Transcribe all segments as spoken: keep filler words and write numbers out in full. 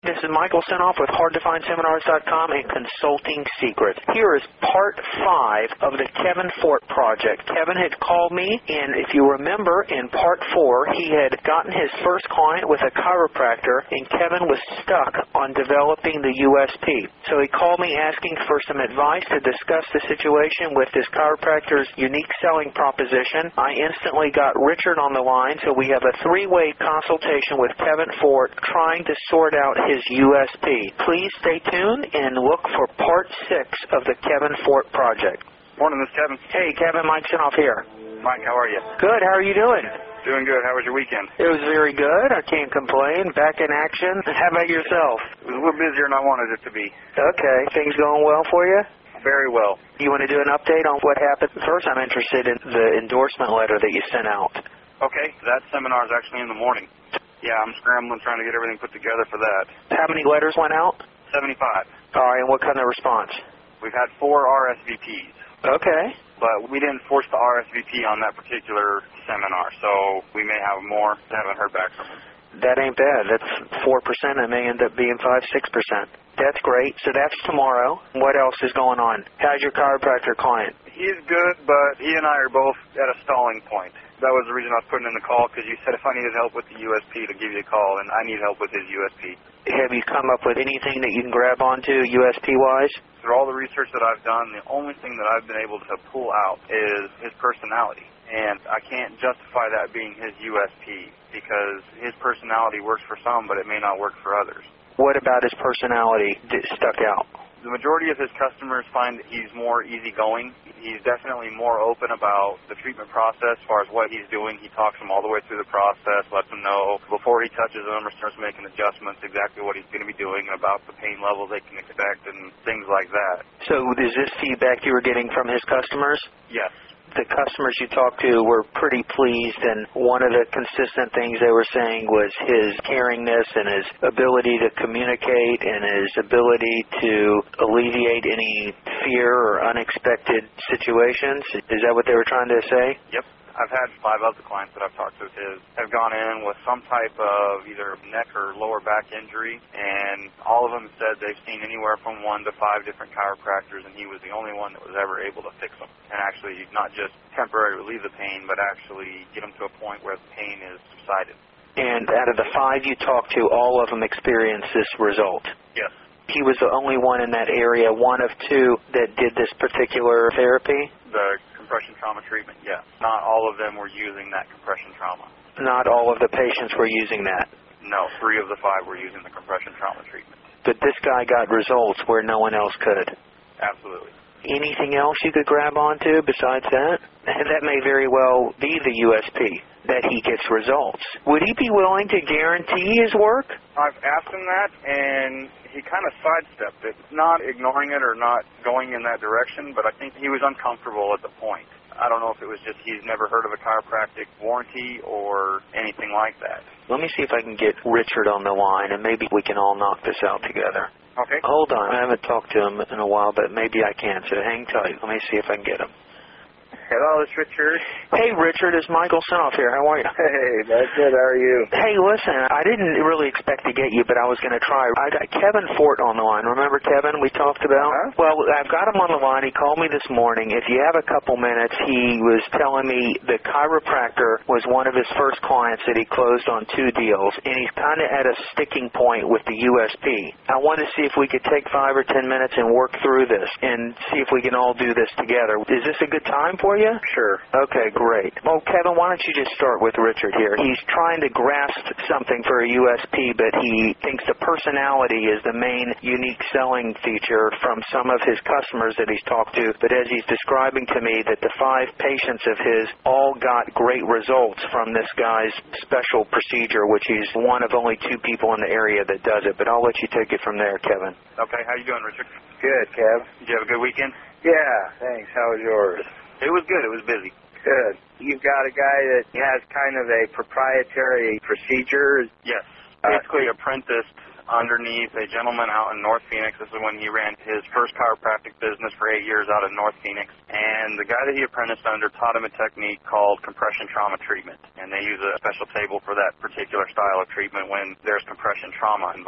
This is Michael Senoff with hard to find seminars dot com and Consulting Secrets. Here is part five of the Kevin Fort project. Kevin had called me, and if you remember, in part four, he had gotten his first client with a chiropractor, and Kevin was stuck on developing the U S P. So he called me asking for some advice to discuss the situation with this chiropractor's unique selling proposition. I instantly got Richard on the line, so we have a three-way consultation with Kevin Fort trying to sort out his U S P. Please stay tuned and look for part six of the Kevin Fort project. Morning, this is Kevin. Hey, Kevin, Mike Senoff here. Mike, how are you? Good, how are you doing? Doing good. How was your weekend? It was very good. I can't complain. Back in action. How about yourself? It was a little busier than I wanted it to be. Okay. Things going well for you? Very well. You want to do an update on what happened? First, I'm interested in the endorsement letter that you sent out. Okay. That seminar is actually in the morning. Yeah, I'm scrambling trying to get everything put together for that. How many letters went out? seventy-five. All right, and what kind of response? We've had four R S V Ps. Okay. But we didn't force the R S V P on that particular seminar, so we may have more. Haven't heard back from them. That ain't bad. That's four percent. It may end up being five, six percent. That's great. So that's tomorrow. What else is going on? How's your chiropractor client? He's good, but he and I are both at a stalling point. That was the reason I was putting in the call, because you said if I needed help with the U S P to give you a call, and I need help with his U S P. Have you come up with anything that you can grab onto U S P-wise? Through all the research that I've done, the only thing that I've been able to pull out is his personality. And I can't justify that being his U S P, because his personality works for some, but it may not work for others. What about his personality that stuck out? The majority of his customers find that he's more easygoing. He's definitely more open about the treatment process as far as what he's doing. He talks them all the way through the process, lets them know before he touches them or starts making adjustments exactly what he's going to be doing and about the pain levels they can expect and things like that. So is this feedback you were getting from his customers? Yes. The customers you talked to were pretty pleased, and one of the consistent things they were saying was his caringness and his ability to communicate and his ability to alleviate any fear or unexpected situations. Is that what they were trying to say? Yep. I've had five of the clients that I've talked to his have gone in with some type of either neck or lower back injury, and all of them said they've seen anywhere from one to five different chiropractors, and he was the only one that was ever able to fix them and actually not just temporarily relieve the pain, but actually get them to a point where the pain is subsided. And out of the five you talked to, all of them experienced this result? Yes. He was the only one in that area, one of two, that did this particular therapy? The compression trauma treatment, yes. Not all of them were using that compression trauma. Not all of the patients were using that? No, three of the five were using the compression trauma treatment. But this guy got results where no one else could? Absolutely. Anything else you could grab onto besides that? That may very well be the U S P, that he gets results. Would he be willing to guarantee his work? I've asked him that, and he kind of sidestepped it, not ignoring it or not going in that direction, but I think he was uncomfortable at the point. I don't know if it was just he's never heard of a chiropractic warranty or anything like that. Let me see if I can get Richard on the line, and maybe we can all knock this out together. Okay. Hold on. I haven't talked to him in a while, but maybe I can, so hang tight. Let me see if I can get him. Hello, it's Richard. Hey, Richard, it's Michael Senoff here. How are you? Hey, that's good. How are you? Hey, listen, I didn't really expect to get you, but I was going to try. I got Kevin Fort on the line. Remember Kevin we talked about? Uh-huh. Well, I've got him on the line. He called me this morning. If you have a couple minutes, he was telling me the chiropractor was one of his first clients that he closed on two deals, and he's kind of at a sticking point with the U S P. I wanted to see if we could take five or ten minutes and work through this and see if we can all do this together. Is this a good time for you? Sure. Okay, great. Well, Kevin, why don't you just start with Richard here? He's trying to grasp something for a U S P, but he thinks the personality is the main unique selling feature from some of his customers that he's talked to. But as he's describing to me that the five patients of his all got great results from this guy's special procedure, which he's one of only two people in the area that does it. But I'll let you take it from there, Kevin. Okay, how you doing, Richard? Good, Kev. Did you have a good weekend? Yeah, thanks. How was yours? It was good. It was busy. Good. You've got a guy that has kind of a proprietary procedure? Yes. Basically apprenticed underneath a gentleman out in North Phoenix. This is when he ran his first chiropractic business for eight years out in North Phoenix. And the guy that he apprenticed under taught him a technique called compression trauma treatment. And they use a special table for that particular style of treatment when there's compression trauma involved.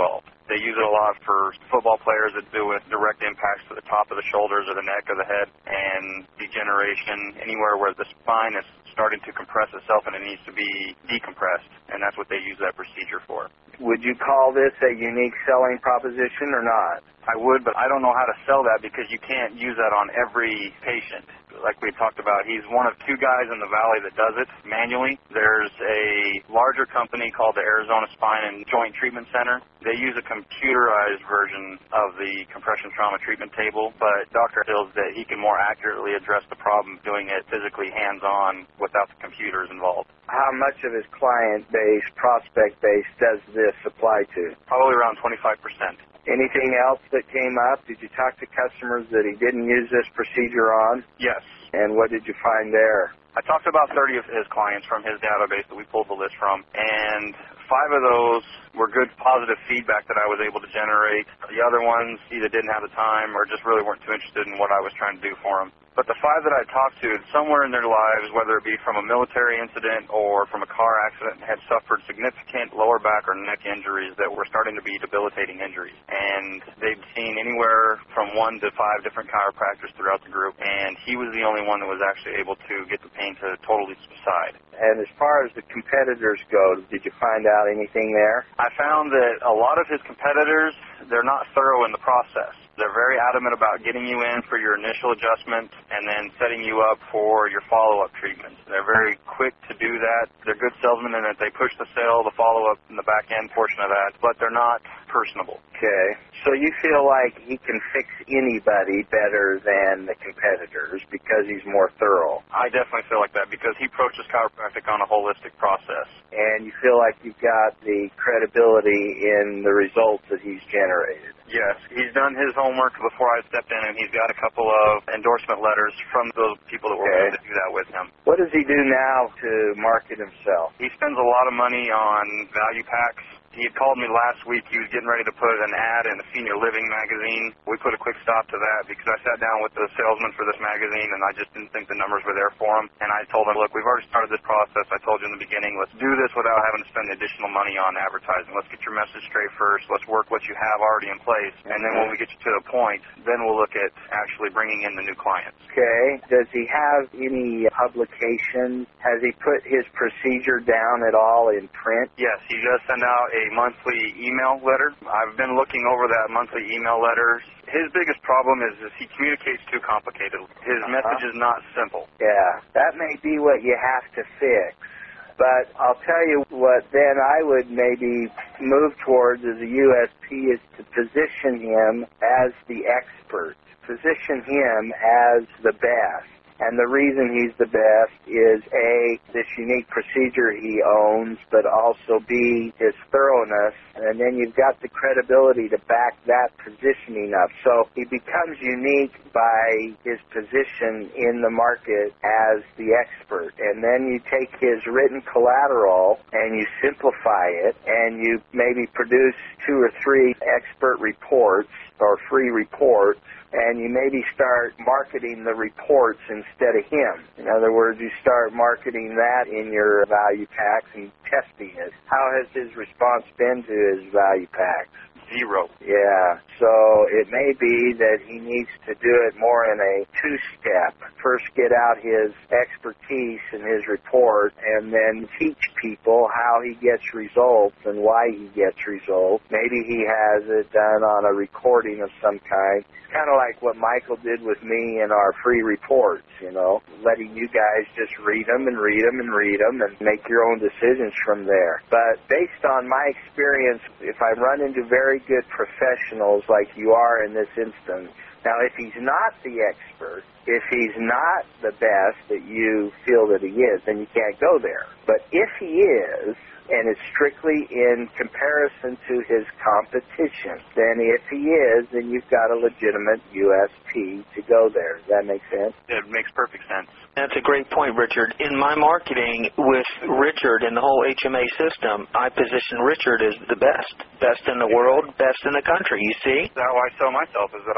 They use it a lot for football players that do with direct impacts to the top of the shoulders or the neck or the head, and degeneration anywhere where the spine is starting to compress itself and it needs to be decompressed, and that's what they use that procedure for. Would you call this a unique selling proposition or not? I would, but I don't know how to sell that because you can't use that on every patient. Like we talked about, he's one of two guys in the valley that does it manually. There's a larger company called the Arizona Spine and Joint Treatment Center. They use a computerized version of the compression trauma treatment table, but Doctor feels that he can more accurately address the problem doing it physically hands-on without the computers involved. How much of his client base, prospect base, does this apply to? Probably around twenty-five percent. Anything else that came up? Did you talk to customers that he didn't use this procedure on? Yes. And what did you find there? I talked to about thirty of his clients from his database that we pulled the list from, and five of those were good positive feedback that I was able to generate. The other ones either didn't have the time or just really weren't too interested in what I was trying to do for them. But the five that I talked to, somewhere in their lives, whether it be from a military incident or from a car accident, had suffered significant lower back or neck injuries that were starting to be debilitating injuries. And they'd seen anywhere from one to five different chiropractors throughout the group, and he was the only one that was actually able to get the pain to totally subside. And as far as the competitors go, did you find out anything there? I found that a lot of his competitors, they're not thorough in the process. They're very adamant about getting you in for your initial adjustment and then setting you up for your follow-up treatments. They're very quick to do that. They're good salesmen in that they push the sale, the follow-up, and the back-end portion of that, but they're not personable. Okay. So you feel like he can fix anybody better than the competitors because he's more thorough? I definitely feel like that because he approaches chiropractic on a holistic process. And you feel like you've got the credibility in the results that he's generated? Yes. He's done his homework before I stepped in, and he's got a couple of endorsement letters from those people that were okay. willing to do that with him. What does he do now to market himself? He spends a lot of money on value packs. He had called me last week. He was getting ready to put an ad in the Senior Living magazine. We put a quick stop to that because I sat down with the salesman for this magazine, and I just didn't think the numbers were there for him. And I told him, look, we've already started this process. I told you in the beginning, let's do this without having to spend additional money on advertising. Let's get your message straight first. Let's work what you have already in place. And then when we get you to the point, then we'll look at actually bringing in the new clients. Okay. Does he have any publications? Has he put his procedure down at all in print? Yes, he does send out a monthly email letter. I've been looking over that monthly email letter. His biggest problem is, is he communicates too complicated. His uh-huh. message is not simple. Yeah, that may be what you have to fix. But I'll tell you what then I would maybe move towards as a U S P is to position him as the expert. Position him as the best. And the reason he's the best is, A, this unique procedure he owns, but also, B, his thoroughness. And then you've got the credibility to back that positioning up. So he becomes unique by his position in the market as the expert. And then you take his written collateral and you simplify it, and you maybe produce two or three expert reports or free reports, and you maybe start marketing the reports instead of him. In other words, you start marketing that in your value packs and testing it. How has his response been to his value packs? Zero. Yeah, so it may be that he needs to do it more in a two-step. First get out his expertise in his report and then teach people how he gets results and why he gets results. Maybe he has it done on a recording of some kind. Kind of like what Michael did with me in our free reports, you know, letting you guys just read them and read them and read them and make your own decisions from there. But based on my experience, if I run into very good professionals like you are in this instance, now if he's not the expert, if he's not the best that you feel that he is, then you can't go there. But if he is, and it's strictly in comparison to his competition, then if he is, then you've got a legitimate U S P to go there. Does that make sense? It makes perfect sense. That's a great point, Richard. In my marketing with Richard and the whole H M A system, I position Richard as the best. Best in the world, best in the country, you see? That's how I sell myself, is that I was taught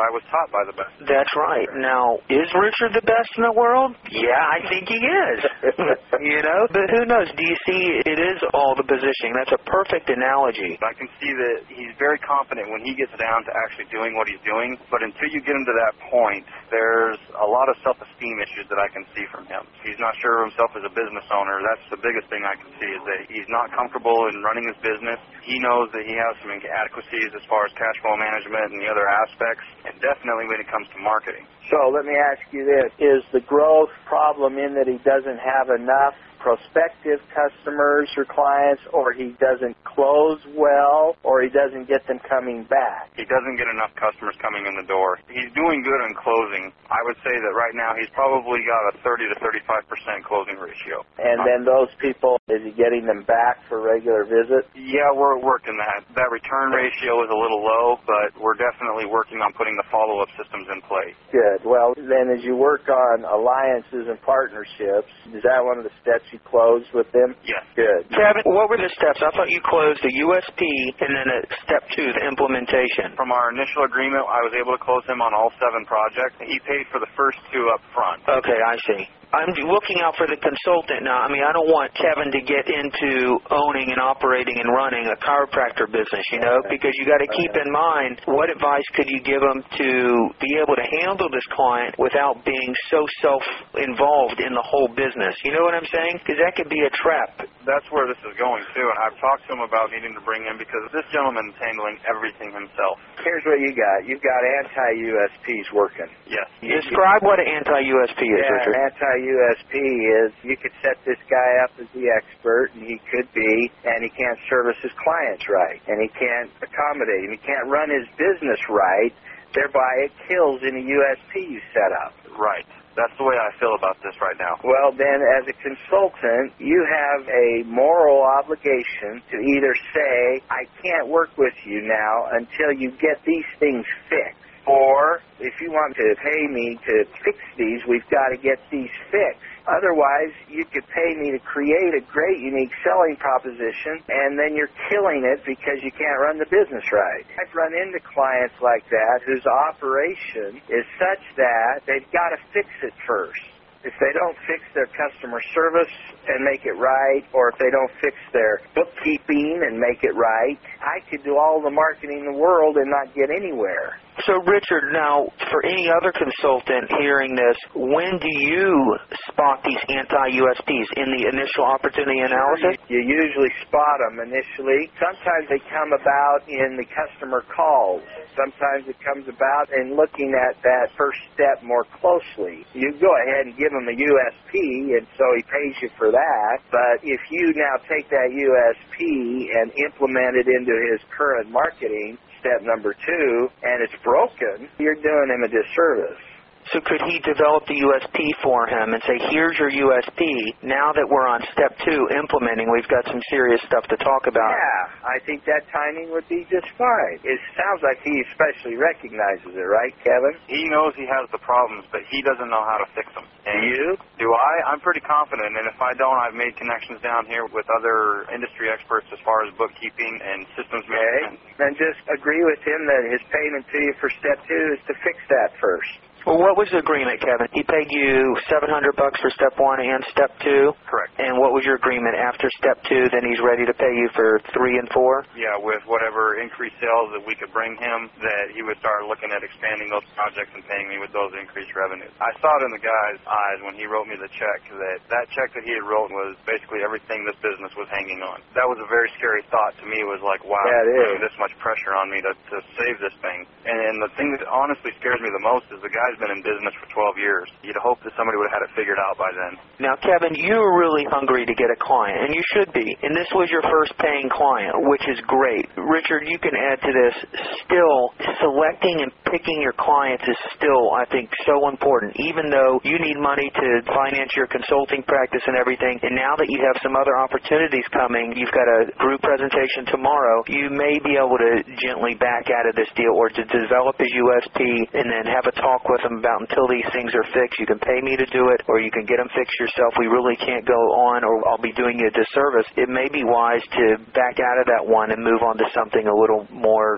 by the best. That's right. Now, is Richard the best in the world? Yeah, I think he is. You know, but who knows? Do you see it is all the positioning? That's a perfect analogy. I can see that he's very confident when he gets down to actually doing what he's doing, but until you get him to that point, there's a lot of self-esteem issues that I can see from him. He's not sure of himself as a business owner. That's the biggest thing I can see, is that he's not comfortable in running his business. He knows that he has some inadequacies as far as cash flow management and the other aspects, and definitely when it comes to marketing. So let me ask you this. Is the growth problem in that he doesn't have enough prospective customers or clients, or he doesn't close well, or he doesn't get them coming back? He doesn't get enough customers coming in the door. He's doing good on closing. I would say that right now he's probably got a thirty to thirty-five percent closing ratio. And then those people, is he getting them back for regular visits? Yeah, we're working that. That return ratio is a little low, but we're definitely working on putting the follow-up systems in place. Good. Well, then as you work on alliances and partnerships, is that one of the steps you closed with them? Yes. Good. Kevin, what were the steps? I thought you closed the U S P and then at step two, the implementation. From our initial agreement, I was able to close him on all seven projects. He paid for the first two up front. Okay, I see. I'm looking out for the consultant now. I mean, I don't want Kevin to get into owning and operating and running a chiropractor business, you know, because you got to keep in mind, what advice could you give him to be able to handle this client without being so self-involved in the whole business? You know what I'm saying? Because that could be a trap. That's where this is going, too, and I've talked to him about needing to bring him because this gentleman is handling everything himself. Here's what you got. You've got anti-U S Ps working. Yes. Describe what an anti-U S P is, yeah, Richard. Anti-U S P is you could set this guy up as the expert, and he could be, and he can't service his clients right, and he can't accommodate, and he can't run his business right, thereby it kills any U S P you set up. Right. That's the way I feel about this right now. Well, then, as a consultant, you have a moral obligation to either say, I can't work with you now until you get these things fixed. Or, if you want to pay me to fix these, we've got to get these fixed. Otherwise, you could pay me to create a great, unique selling proposition, and then you're killing it because you can't run the business right. I've run into clients like that whose operation is such that they've got to fix it first. If they don't fix their customer service and make it right, or if they don't fix their bookkeeping and make it right, I could do all the marketing in the world and not get anywhere. So, Richard, now, for any other consultant hearing this, when do you spot these anti-U S Ps? In the initial opportunity analysis? You usually spot them initially. Sometimes they come about in the customer calls. Sometimes it comes about in looking at that first step more closely. You go ahead and give him a U S P, and so he pays you for that. But if you now take that U S P and implement it into his current marketing, step number two, and it's broken, you're doing him a disservice. So could he develop the U S P for him and say, here's your U S P. Now that we're on step two, implementing, we've got some serious stuff to talk about. Yeah, I think that timing would be just fine. It sounds like he especially recognizes it, right, Kevin? He knows he has the problems, but he doesn't know how to fix them. And you? Do I? I'm pretty confident, and if I don't, I've made connections down here with other industry experts as far as bookkeeping and systems management. Okay. Then just agree with him that his payment to you for step two is to fix that first. Well, what was the agreement, Kevin? He paid you seven hundred bucks for step one and step two? Correct. And what was your agreement after step two? Then he's ready to pay you for three and four? Yeah, with whatever increased sales that we could bring him, that he would start looking at expanding those projects and paying me with those increased revenues. I saw it in the guy's eyes when he wrote me the check, that that check that he had wrote was basically everything this business was hanging on. That was a very scary thought to me, was like, wow, yeah, putting this much pressure on me to, to save this thing. And, and the thing that honestly scares me the most is the guy been in business for twelve years. You'd hope that somebody would have had it figured out by then. Now, Kevin, you were really hungry to get a client, and you should be. And this was your first paying client, which is great. Richard, you can add to this. Still, selecting and picking your clients is still, I think, so important. Even though you need money to finance your consulting practice and everything, and now that you have some other opportunities coming, you've got a group presentation tomorrow, you may be able to gently back out of this deal or to develop his U S P and then have a talk with him about until these things are fixed, you can pay me to do it, or you can get them fixed yourself. We really can't go on, or I'll be doing you a disservice. It may be wise to back out of that one and move on to something a little more qualified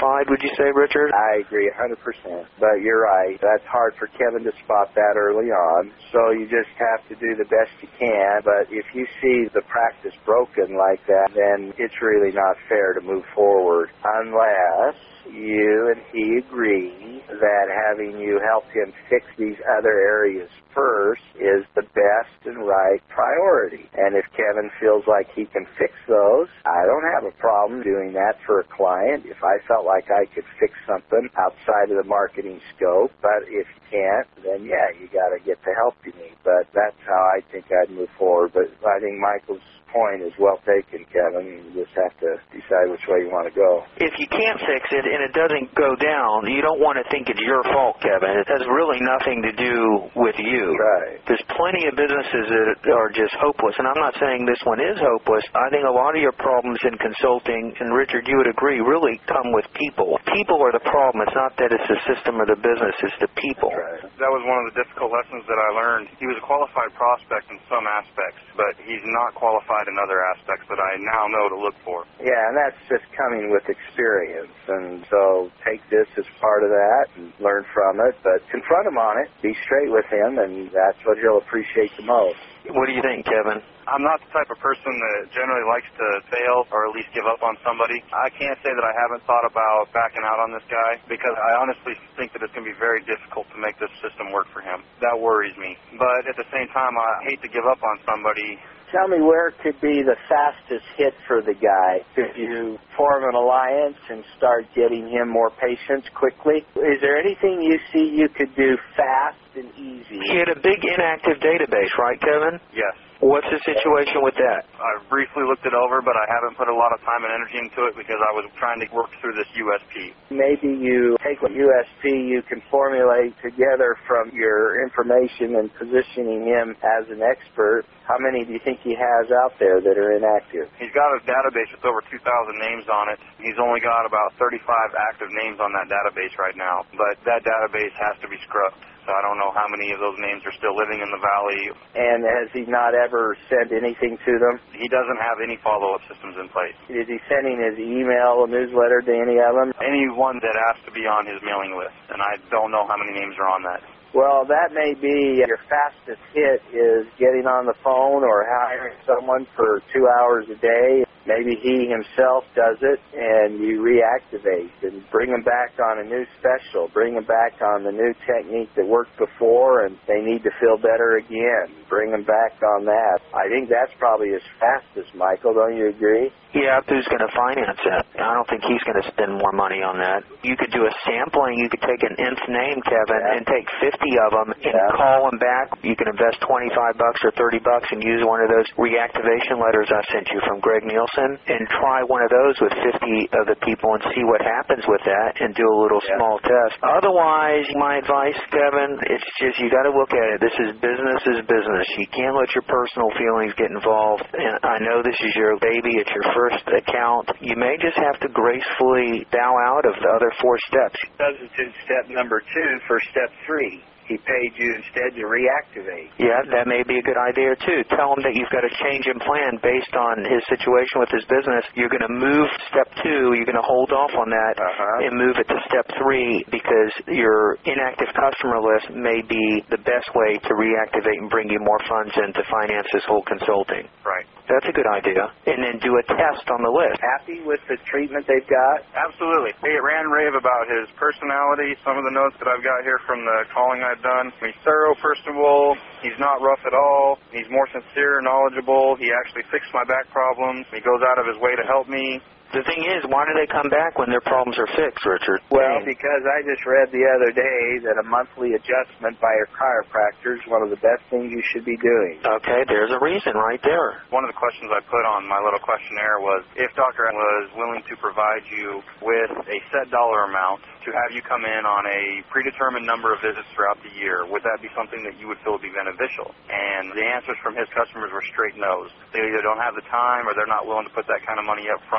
qualified, would you say, Richard? I agree one hundred percent. But you're right. That's hard for Kevin to spot that early on. So you just have to do the best you can. But if you see the practice broken like that, then it's really not fair to move forward unless you and he agree that having you help him fix these other areas first is the best and right priority. And if Kevin feels like he can fix those, I don't have a problem doing that for a client if I felt like I could fix something outside of the marketing scope. But if you can't, then yeah, you got to get the help you need. But that's how I think I'd move forward. But I think Michael's point is well taken, Kevin. You just have to decide which way you want to go. If you can't fix it and it doesn't go down, you don't want to think it's your fault, Kevin. It has really nothing to do with you. Right. There's plenty of businesses that are just hopeless, and I'm not saying this one is hopeless. I think a lot of your problems in consulting, and Richard, you would agree, really come with people. People are the problem. It's not that it's the system or the business, it's the people. Right. That was one of the difficult lessons that I learned. He was a qualified prospect in some aspects, but he's not qualified in other aspects that I now know to look for. Yeah, and that's just coming with experience. And so take this as part of that and learn from it, but confront him on it. Be straight with him, and that's what he'll appreciate the most. What do you think, Kevin? I'm not the type of person that generally likes to fail or at least give up on somebody. I can't say that I haven't thought about backing out on this guy because I honestly think that it's going to be very difficult to make this system work for him. That worries me. But at the same time, I hate to give up on somebody. Tell me where could be the fastest hit for the guy. Could you form an alliance and start getting him more patients quickly? Is there anything you see you could do fast and easy? He had a big inactive database, right, Kevin? Yes. What's the situation with that? I briefly looked it over, but I haven't put a lot of time and energy into it because I was trying to work through this U S P. Maybe you take what U S P you can formulate together from your information and positioning him as an expert. How many do you think he has out there that are inactive? He's got a database with over two thousand names on it. He's only got about thirty-five active names on that database right now, but that database has to be scrubbed. So I don't know how many of those names are still living in the valley. And has he not ever sent anything to them? He doesn't have any follow-up systems in place. Is he sending his email or newsletter to any of them? Anyone that asks to be on his mailing list, and I don't know how many names are on that. Well, that may be your fastest hit is getting on the phone or hiring someone for two hours a day. Maybe he himself does it, and you reactivate and bring him back on a new special, bring him back on the new technique that worked before, and they need to feel better again. Bring him back on that. I think that's probably his fastest, Michael. Don't you agree? Yeah, who's going to finance it? I don't think he's going to spend more money on that. You could do a sampling. You could take an nth name, Kevin, yeah. and take fifty of them and yeah. call them back. You can invest twenty-five bucks or thirty bucks and use one of those reactivation letters I sent you from Greg Nielsen and try one of those with fifty of the people and see what happens with that and do a little yeah. small test. Otherwise, my advice, Kevin, it's just you got to look at it. This is business is business. You can't let your personal feelings get involved. And I know this is your baby. It's your first account. You may just have to gracefully bow out of the other four steps. Substitute step number two for step three. He paid you instead to reactivate. Yeah, that may be a good idea, too. Tell him that you've got a change in plan based on his situation with his business. You're going to move step two. You're going to hold off on that uh-huh. and move it to step three because your inactive customer list may be the best way to reactivate and bring you more funds in to finance this whole consulting. Right. That's a good idea. And then do a test on the list. Happy with the treatment they've got? Absolutely. He ran rave about his personality. Some of the notes that I've got here from the calling I've done. He's thorough, personable. He's not rough at all. He's more sincere, knowledgeable. He actually fixed my back problems. He goes out of his way to help me. The thing is, why do they come back when their problems are fixed, Richard? Well, because I just read the other day that a monthly adjustment by your chiropractor is one of the best things you should be doing. Okay, there's a reason right there. One of the questions I put on my little questionnaire was if Doctor was willing to provide you with a set dollar amount to have you come in on a predetermined number of visits throughout the year, would that be something that you would feel would be beneficial? And the answers from his customers were straight no's. They either don't have the time or they're not willing to put that kind of money up front when they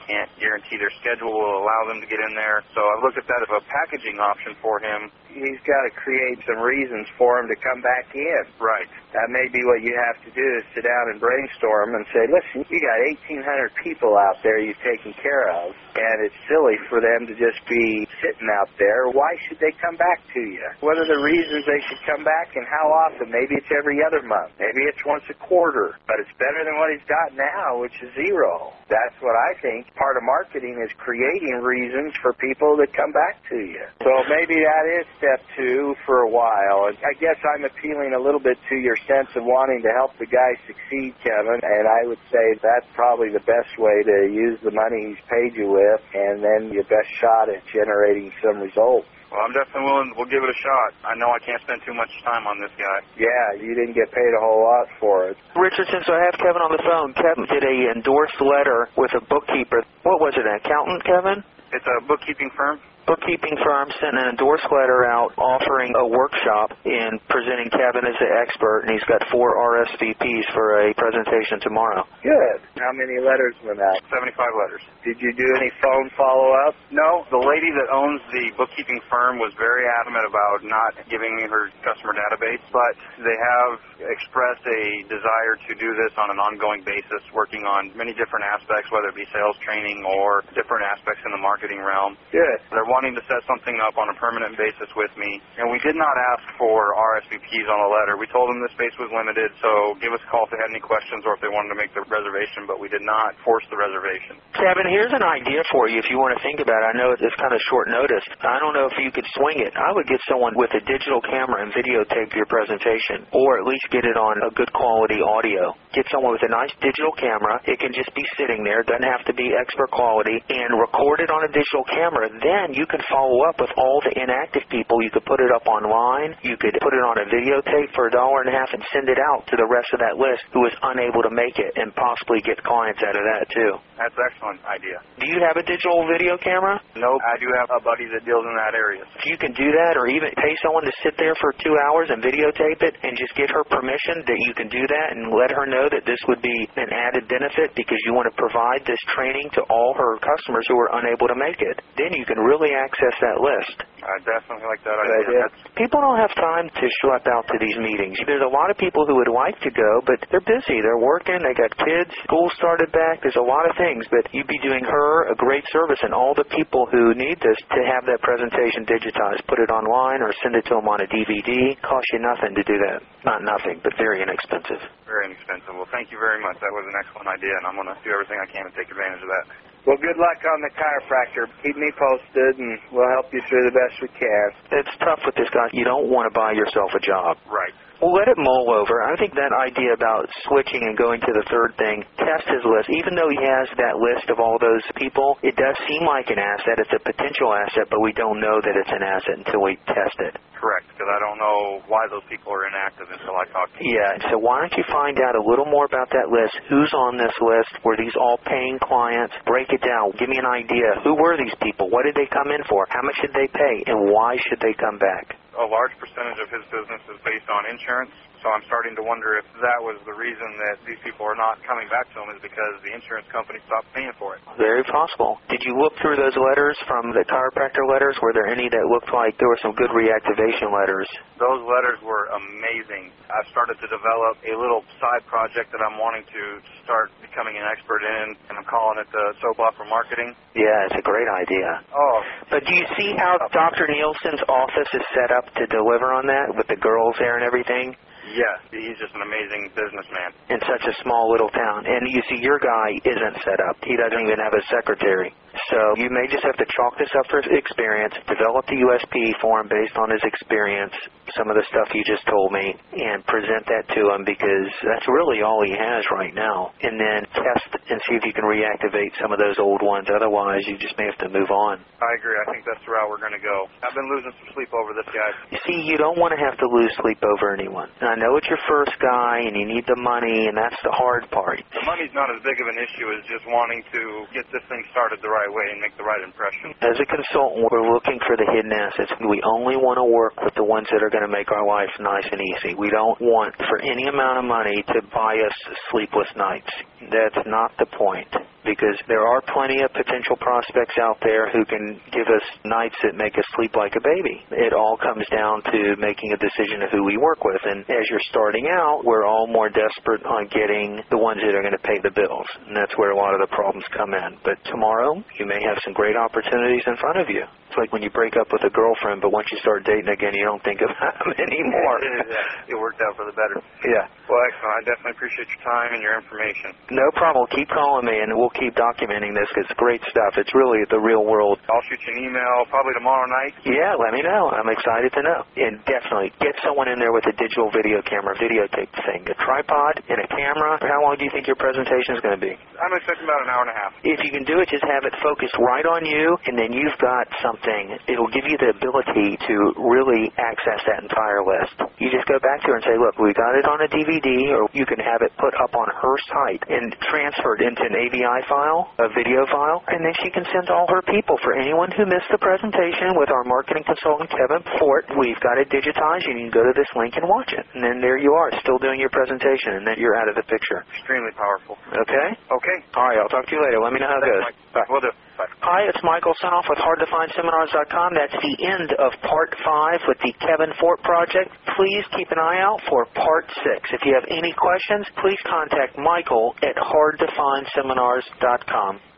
can't guarantee their schedule will allow them to get in there. So I've looked at that as a packaging option for him. He's got to create some reasons for him to come back in. Right. That may be what you have to do is sit down and brainstorm and say, listen, you got eighteen hundred people out there you've taken care of, and it's silly for them to just be sitting out there. Why should they come back to you? What are the reasons they should come back, and how often? Maybe it's every other month. Maybe it's once a quarter. But it's better than what he's got now, which is zero. That's what I think. Part of marketing is creating reasons for people to come back to you. So maybe that is step two for a while. And I guess I'm appealing a little bit to your sense of wanting to help the guy succeed, Kevin, and I would say that's probably the best way to use the money he's paid you with, and then your best shot at generating some results. Well, I'm definitely willing. We'll give it a shot. I know I can't spend too much time on this guy. Yeah, you didn't get paid a whole lot for it. Richardson, so I have Kevin on the phone. Kevin did a endorsed letter with a bookkeeper. What was it, an accountant, Kevin? It's a bookkeeping firm. Bookkeeping firm sent an endorsed letter out offering a workshop in presenting Kevin as the expert, and he's got four R S V Ps for a presentation tomorrow. Good. How many letters went out? seventy-five letters. Did you do any phone follow-up? No. The lady that owns the bookkeeping firm was very adamant about not giving me her customer database, but they have expressed a desire to do this on an ongoing basis, working on many different aspects, whether it be sales training or different aspects in the marketing realm. Good. They're wanting to set something up on a permanent basis with me, and we did not ask for R S V Ps on a letter. We told them the space was limited, so give us a call if they had any questions or if they wanted to make the reservation, but we did not force the reservation. Kevin, here's an idea for you if you want to think about it. I know it's kind of short notice. I don't know if you could swing it. I would get someone with a digital camera and videotape your presentation, or at least get it on a good quality audio. Get someone with a nice digital camera. It can just be sitting there. It doesn't have to be expert quality, and record it on a digital camera. Then you can follow up with all the inactive people. You could put it up online. You could put it on a videotape for a dollar and a half and send it out to the rest of that list who is unable to make it, and possibly get clients out of that too. That's an excellent idea. Do you have a digital video camera? No, I do have a buddy that deals in that area. If you can do that, or even pay someone to sit there for two hours and videotape it and just give her permission that you can do that, and let her know that this would be an added benefit because you want to provide this training to all her customers who are unable to make it, then you can really access that list. I definitely like that Good idea. idea. People don't have time to schlep out to these meetings. There's a lot of people who would like to go, but they're busy. They're working. They got kids. School started back. There's a lot of things, but you'd be doing her a great service and all the people who need this to have that presentation digitized. Put it online or send it to them on a D V D. Costs you nothing to do that. Not nothing, but very inexpensive. Very inexpensive. Well, thank you very much. That was an excellent idea, and I'm going to do everything I can to take advantage of that. Well, good luck on the chiropractor. Keep me posted, and we'll help you through the best we can. It's tough with this guy. You don't want to buy yourself a job. Right. Well, let it mull over. I think that idea about switching and going to the third thing, test his list. Even though he has that list of all those people, it does seem like an asset. It's a potential asset, but we don't know that it's an asset until we test it. Correct, because I don't know why those people are inactive until I talk to them. Yeah, so why don't you find out a little more about that list? Who's on this list? Were these all paying clients? Break it down. Give me an idea. Who were these people? What did they come in for? How much did they pay? And why should they come back? A large percentage of his business is based on insurance, so I'm starting to wonder if that was the reason that these people are not coming back to him, is because the insurance company stopped paying for it. Very possible. Did you look through those letters from the chiropractor letters? Were there any that looked like there were some good reactivation letters? Those letters were amazing. I've started to develop a little side project that I'm wanting to start becoming an expert in, and I'm calling it the soap opera marketing. Yeah, it's a great idea. Oh. But do you see how Doctor Nielsen's office is set up to deliver on that with the girls there and everything? Yes, he's just an amazing businessman. In such a small little town. And you see, your guy isn't set up. He doesn't even have a secretary. So you may just have to chalk this up for his experience, develop the U S P for him based on his experience, some of the stuff you just told me, and present that to him, because that's really all he has right now. And then test and see if you can reactivate some of those old ones. Otherwise, you just may have to move on. I agree. I think that's the route we're going to go. I've been losing some sleep over this guy. You see, you don't want to have to lose sleep over anyone. And I know it's your first guy, and you need the money, and that's the hard part. The money's not as big of an issue as just wanting to get this thing started the right way and make the right impression. As a consultant, we're looking for the hidden assets. We only want to work with the ones that are going to make our life nice and easy. We don't want, for any amount of money, to buy us sleepless nights. That's not the point, because there are plenty of potential prospects out there who can give us nights that make us sleep like a baby. It all comes down to making a decision of who we work with. And as you're starting out, we're all more desperate on getting the ones that are going to pay the bills. And that's where a lot of the problems come in. But tomorrow, you may have some great opportunities in front of you. It's like when you break up with a girlfriend, but once you start dating again, you don't think about them anymore. It worked out for the better. Yeah. Well, excellent. I definitely appreciate your time and your information. No problem. Keep calling me, and we'll keep documenting this because it's great stuff. It's really the real world. I'll shoot you an email probably tomorrow night. Yeah, let me know. I'm excited to know. And definitely get someone in there with a digital video camera, videotape thing, a tripod and a camera. How long do you think your presentation is going to be? I'm expecting about an hour and a half. If you can do it, just have it focused right on you, and then you've got something. It'll give you the ability to really access that entire list. You just go back to her and say, look, we got it on a D V D, or you can have it put up on her site and transferred into an A V I file, a video file, and then she can send all her people. For anyone who missed the presentation with our marketing consultant, Kevin Fort, we've got it digitized. You can go to this link and watch it. And then there you are, still doing your presentation, and then you're out of the picture. Extremely powerful. Okay? Okay. All right, I'll talk to you later. Let me know how it goes. Bye. Will do. Bye. Hi, it's Michael Senoff with hard to find seminars dot com. That's the end of Part five with the Kevin Fort Project. Please keep an eye out for Part six. If you have any questions, please contact Michael at hard to find seminars dot com.